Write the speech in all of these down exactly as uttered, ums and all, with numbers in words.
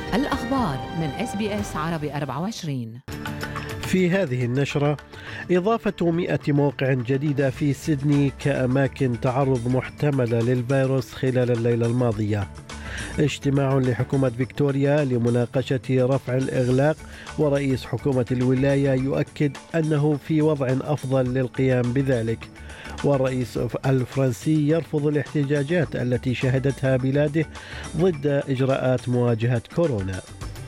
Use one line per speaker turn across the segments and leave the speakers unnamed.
الأخبار من إس بي إس عربي أربعة وعشرين.
في هذه النشرة إضافة مئة موقع جديدة في سيدني كأماكن تعرض محتملة للفيروس خلال الليلة الماضية. اجتماع لحكومة فيكتوريا لمناقشة رفع الإغلاق، ورئيس حكومة الولاية يؤكد أنه في وضع أفضل للقيام بذلك. والرئيس الفرنسي يرفض الاحتجاجات التي شهدتها بلاده ضد إجراءات مواجهة كورونا.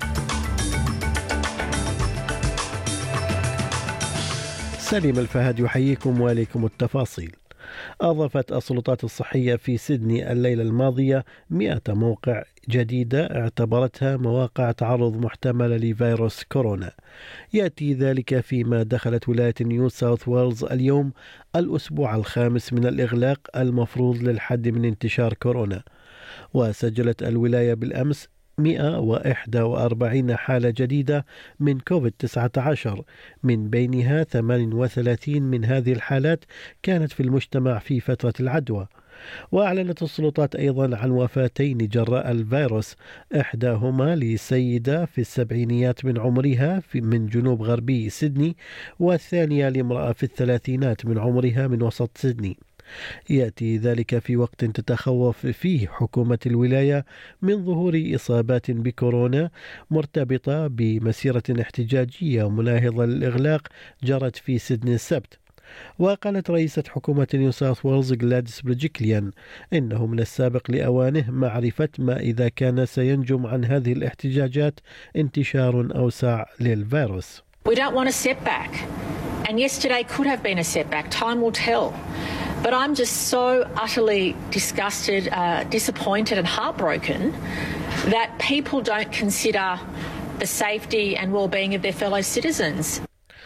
سليم الفهد يحييكم وإليكم التفاصيل. أضافت السلطات الصحية في سيدني الليلة الماضية مئة موقع جديدة اعتبرتها مواقع تعرض محتملة لفيروس كورونا. يأتي ذلك فيما دخلت ولاية نيو ساوث ويلز اليوم الأسبوع الخامس من الإغلاق المفروض للحد من انتشار كورونا. وسجلت الولاية بالأمس مئة وواحد وأربعين حالة جديدة من كوفيد تسعة عشر، من بينها ثمانية وثلاثين من هذه الحالات كانت في المجتمع في فترة العدوى. وأعلنت السلطات أيضا عن وفاتين جراء الفيروس، إحداهما لسيدة في السبعينيات من عمرها في من جنوب غربي سيدني، والثانية لامرأة في الثلاثينات من عمرها من وسط سيدني. يأتي ذلك في وقت تتخوف فيه حكومة الولاية من ظهور إصابات بكورونا مرتبطة بمسيرة احتجاجية مناهضة للإغلاق جرت في سيدني السبت. وقالت رئيسة حكومة نيو ساوث ويلز غلاديس برجيكليان إنه من السابق لأوانه معرفة ما إذا كان سينجم عن هذه الاحتجاجات انتشار أوسع للفيروس.
We don't want a setback, and yesterday could have been a setback. Time will tell. But I'm just so utterly disgusted, uh, disappointed and heartbroken that people don't consider the safety and well-being of their fellow citizens.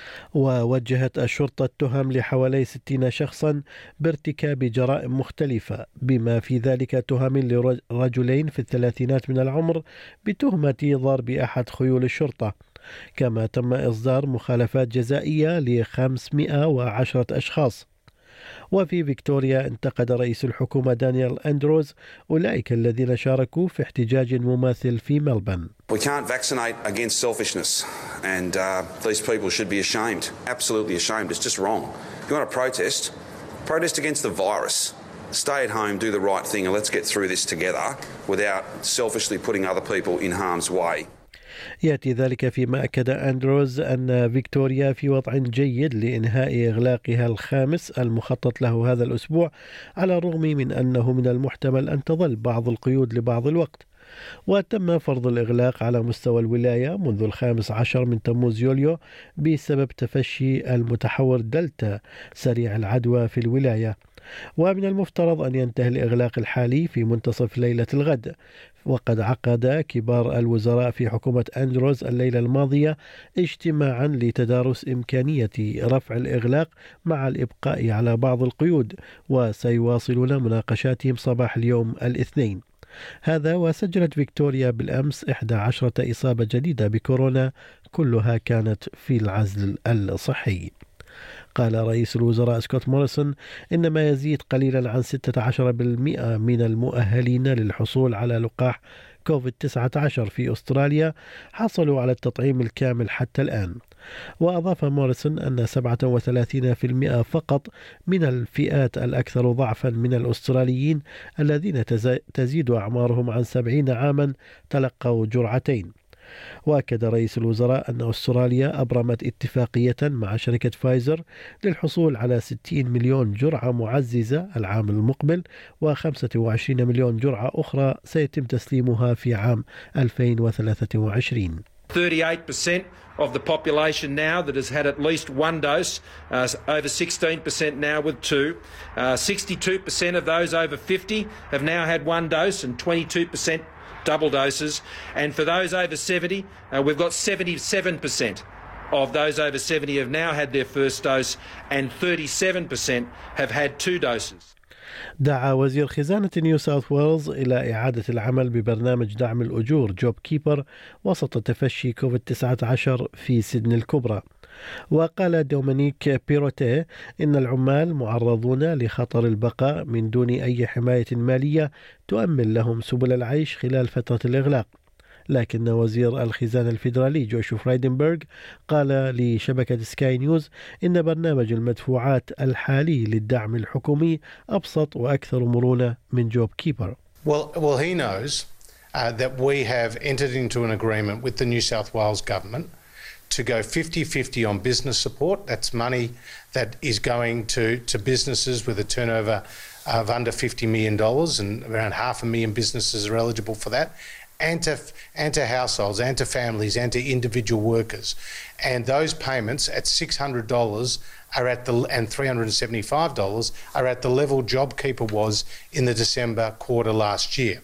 ووجهت الشرطة التهم لحوالي ستين شخصا بارتكاب جرائم مختلفة، بما في ذلك تهم لرجلين في الثلاثينات من العمر بتهمة ضرب أحد خيول الشرطة. كما تم إصدار مخالفات جزائية لخمسمئة وعشرة أشخاص. وفي فيكتوريا انتقد رئيس الحكومة دانيال أندروز أولئك الذين شاركوا في احتجاج مماثل في ملبن.
We can't vaccinate against selfishness, and uh, these people should be ashamed, absolutely ashamed. It's just wrong. If you want to protest, protest against the virus. Stay at home, do the right thing, and let's get through this together without selfishly putting other people in harm's way.
يأتي ذلك فيما أكد أندروز أن فيكتوريا في وضع جيد لإنهاء إغلاقها الخامس المخطط له هذا الأسبوع، على الرغم من أنه من المحتمل أن تظل بعض القيود لبعض الوقت. وتم فرض الإغلاق على مستوى الولاية منذ الخامس عشر من تموز يوليو بسبب تفشي المتحور دلتا سريع العدوى في الولاية. ومن المفترض أن ينتهي الإغلاق الحالي في منتصف ليلة الغد. وقد عقد كبار الوزراء في حكومة أندروز الليلة الماضية اجتماعا لتدارس إمكانية رفع الإغلاق مع الإبقاء على بعض القيود، وسيواصلون مناقشاتهم صباح اليوم الاثنين. هذا وسجلت فيكتوريا بالأمس إحدى عشرة إصابة جديدة بكورونا، كلها كانت في العزل الصحي. قال رئيس الوزراء سكوت موريسون إن ما يزيد قليلا عن ستة عشر بالمئة من المؤهلين للحصول على لقاح كوفيد تسعة عشر في أستراليا حصلوا على التطعيم الكامل حتى الآن. وأضاف موريسون أن سبعة وثلاثين بالمئة فقط من الفئات الأكثر ضعفا من الأستراليين الذين تزيد أعمارهم عن سبعين عاما تلقوا جرعتين. وأكد رئيس الوزراء أن أستراليا أبرمت اتفاقية مع شركة فايزر للحصول على ستين مليون جرعة معززة العام المقبل، وخمسة وعشرين مليون جرعة أخرى سيتم تسليمها في عام ألفين وثلاثة وعشرين.
thirty-eight percent of the population now that has had at least one dose, uh, over sixteen percent now with two. Uh, sixty-two percent of those over fifty have now had one dose and twenty-two percent double doses. And for those over seventy, uh, we've got seventy-seven percent of those over seventy have now had their first dose, and thirty-seven percent have had two doses.
دعا وزير خزانة نيو ساوث ويلز إلى إعادة العمل ببرنامج دعم الأجور جوب كيبر وسط تفشي كوفيد تسعة عشر في سيدني الكبرى. وقال دومينيك بيروتيه إن العمال معرضون لخطر البقاء من دون أي حماية مالية تؤمن لهم سبل العيش خلال فترة الإغلاق. لكن وزير الخزانة الفيدرالي جوش فرايدنبرغ قال لشبكة سكاي نيوز إن برنامج المدفوعات الحالي للدعم الحكومي أبسط وأكثر مرونة من جوب كيبر.
Well, well, he knows uh, that we have entered into an agreement with the New South Wales government to go fifty-fifty on business support. That's money that is going to, to businesses with a turnover of under fifty million dollars, and around half a million businesses are eligible for that, and to, and to households, and to families, and to individual workers. And those payments at six hundred dollars are at the, and three hundred seventy-five dollars are at the level JobKeeper was in the December quarter last year.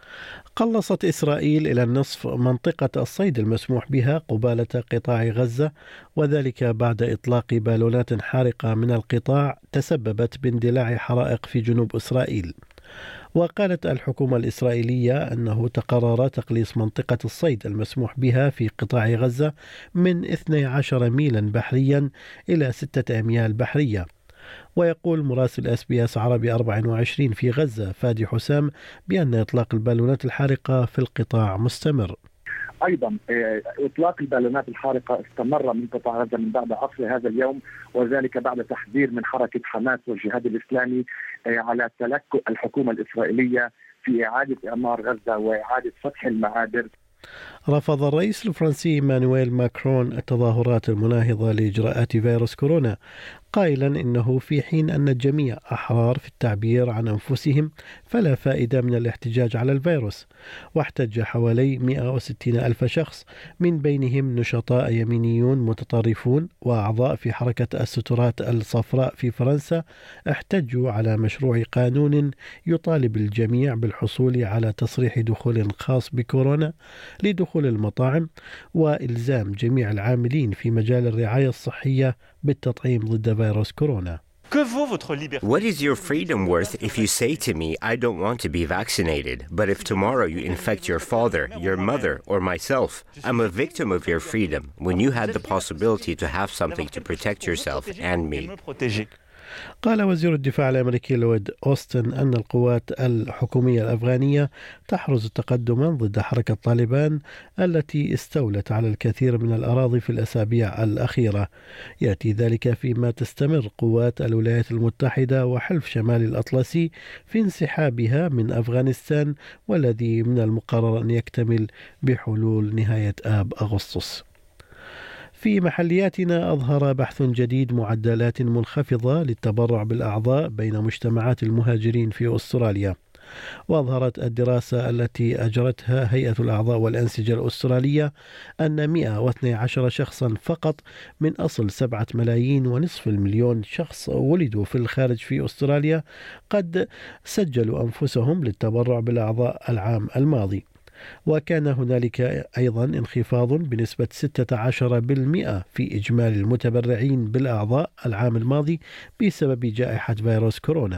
قلصت إسرائيل إلى النصف منطقة الصيد المسموح بها قبالة قطاع غزة، وذلك بعد إطلاق بالونات حارقة من القطاع تسببت باندلاع حرائق في جنوب إسرائيل. وقالت الحكومة الإسرائيلية أنه تقرر تقليص منطقة الصيد المسموح بها في قطاع غزة من اثني عشر ميلا بحريا إلى ستة أميال بحرية. ويقول مراسل اس بي اس عربي أربعة وعشرين في غزة فادي حسام بأن إطلاق البالونات الحارقة في القطاع مستمر.
أيضا إطلاق البالونات الحارقة استمر من قطاع غزة من بعد عصر هذا اليوم، وذلك بعد تحذير من حركة حماس والجهاد الإسلامي على تلكؤ الحكومة الإسرائيلية في إعادة إعمار غزة وإعادة فتح المعابر.
رفض الرئيس الفرنسي مانويل ماكرون التظاهرات المناهضة لإجراءات فيروس كورونا، قائلا إنه في حين أن الجميع أحرار في التعبير عن أنفسهم فلا فائدة من الاحتجاج على الفيروس. واحتج حوالي مئة وستين ألف شخص، من بينهم نشطاء يمينيون متطرفون وأعضاء في حركة السترات الصفراء في فرنسا، احتجوا على مشروع قانون يطالب الجميع بالحصول على تصريح دخول خاص بكورونا لدخول المطاعم، وإلزام جميع العاملين في مجال الرعاية الصحية بالتطعيم ضد فيروس كورونا.
What is your freedom worth if you say to me, I don't want to be vaccinated, but if tomorrow you infect your father, your mother, or myself, I'm a victim of your freedom when you had the possibility to have something to protect yourself and me.
قال وزير الدفاع الأمريكي لويد أوستن أن القوات الحكومية الأفغانية تحرز تقدما ضد حركة طالبان التي استولت على الكثير من الأراضي في الأسابيع الأخيرة. يأتي ذلك فيما تستمر قوات الولايات المتحدة وحلف شمال الأطلسي في انسحابها من أفغانستان، والذي من المقرر أن يكتمل بحلول نهاية آب أغسطس. في محلياتنا أظهر بحث جديد معدلات منخفضة للتبرع بالأعضاء بين مجتمعات المهاجرين في أستراليا. وأظهرت الدراسة التي أجرتها هيئة الأعضاء والأنسجة الأسترالية أن مئة واثني عشر شخصا فقط من أصل سبعة ملايين ونصف المليون شخص ولدوا في الخارج في أستراليا قد سجلوا أنفسهم للتبرع بالأعضاء العام الماضي. وكان هنالك أيضا انخفاض بنسبة ستة عشر بالمئة في إجمالي المتبرعين بالأعضاء العام الماضي بسبب جائحة فيروس كورونا.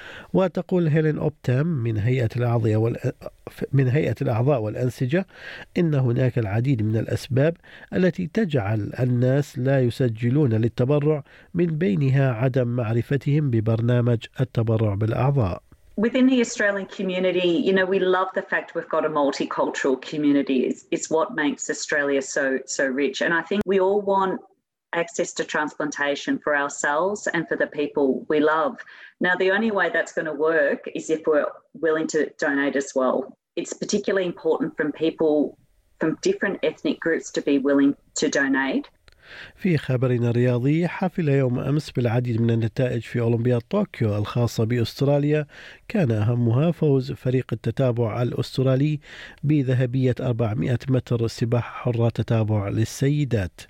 وتقول هيلين أوبتام من هيئة الأعضاء والأ... من هيئة الأعضاء والأنسجة إن هناك العديد من الأسباب التي تجعل الناس لا يسجلون للتبرع، من بينها عدم معرفتهم ببرنامج التبرع بالأعضاء.
Within the Australian community, you know, we love the fact we've got a multicultural community. It's, it's what makes Australia so so rich. And I think we all want access to transplantation for ourselves and for the people we love. Now, the only way that's going to work is if we're willing to donate as well. It's particularly important from people from different ethnic groups to be willing to donate.
في خبرنا الرياضي، حفل يوم أمس بالعديد من النتائج في أولمبياد طوكيو الخاصة بأستراليا، كان أهمها فوز فريق التتابع الأسترالي بذهبية أربعمئة متر سباحة حرة تتابع للسيدات.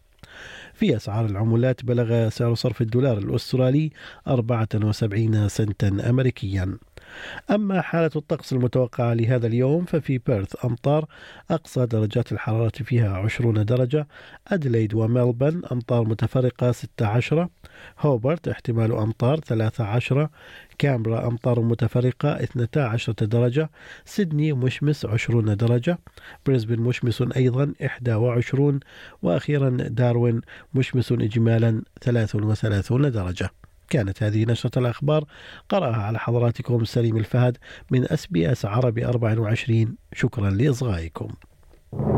في أسعار العملات بلغ سعر صرف الدولار الأسترالي أربعة وسبعين سنتا أمريكيا. أما حالة الطقس المتوقعة لهذا اليوم ففي بيرث أمطار، أقصى درجات الحرارة فيها عشرين درجة. أدليد وملبن أمطار متفرقة ستة عشر. هوبرت احتمال أمطار ثلاثة عشر. كامبرا أمطار متفرقة اثنتا عشرة درجة. سيدني مشمس عشرين درجة. بريسبن مشمس أيضا إحدى وعشرون. وأخيرا داروين مشمس إجمالا ثلاث وثلاثون درجة. كانت هذه نشرة الأخبار، قرأها على حضراتكم سليم الفهد من اس بي اس عربي أربعة وعشرين. شكرا لإصغائكم.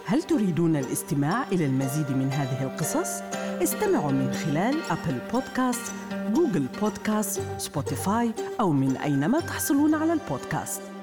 هل تريدون الاستماع إلى المزيد من هذه القصص؟ استمعوا من خلال أبل بودكاست، جوجل بودكاست، سبوتيفاي أو من أينما تحصلون على البودكاست.